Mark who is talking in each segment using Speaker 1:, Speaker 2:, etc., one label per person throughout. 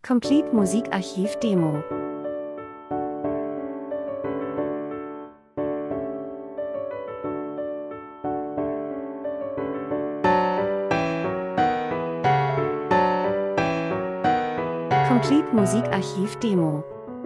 Speaker 1: Complete Musikarchiv Demo. Complete Musikarchiv Demo.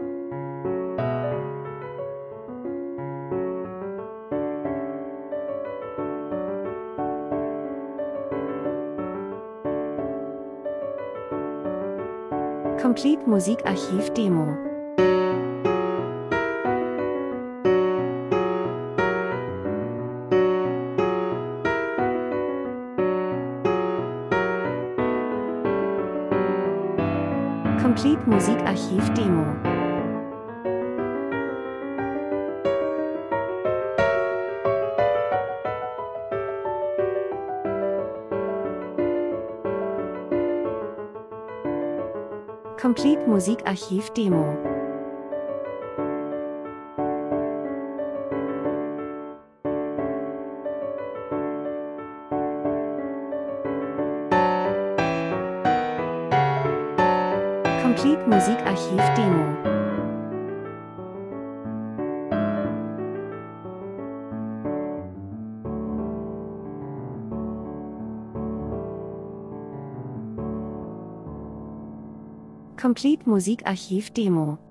Speaker 1: Complete Musikarchiv Demo. Complete Musikarchiv Demo. Complete Musikarchiv Demo. Complete Musikarchiv Demo. Complete Musikarchiv Demo.